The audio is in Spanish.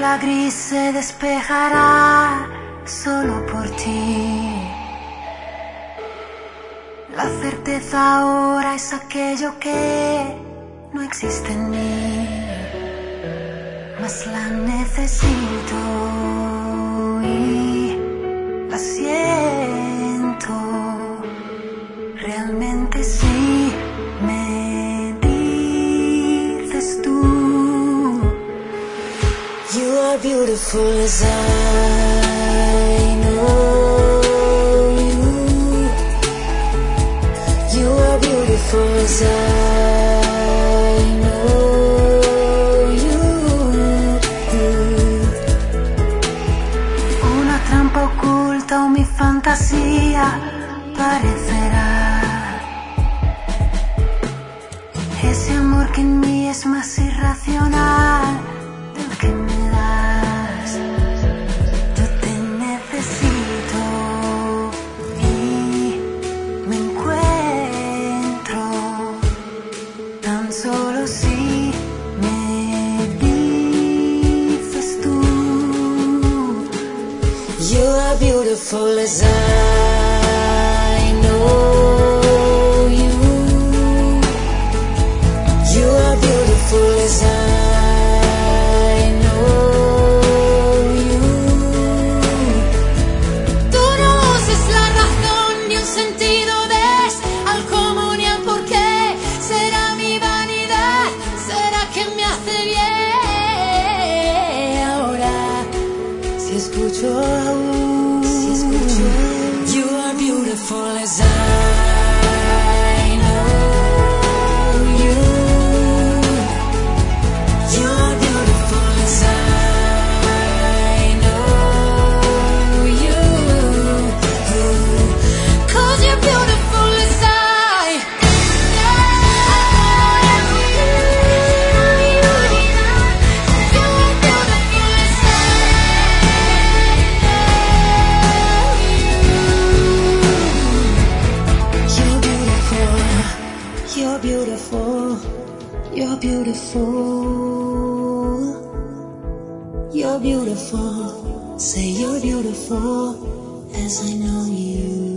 niebla gris se despejará solo por ti. La certeza ahora es aquello que no existe en mí, mas la necesito y la siento. Realmente sí me dices tú. You are beautiful as I know you. You are beautiful as I know you. Una trampa oculta o mi fantasía parecerá. Ese amor que en mí es más irracional del que me das. Yo te necesito y me encuentro tan solo si me dices tú. You are beautiful as I know you. You are beautiful as I know you. Tú no uses la razón ni un sentido des al cómo ni al por qué. Será mi vanidad, será que me hace bien. Ahora, Si escucho aún, you are beautiful as I know you. You are beautiful as I know you. 'cause you're beautiful as I. You're beautiful, you're beautiful, you're beautiful. Say you're beautiful as I know you.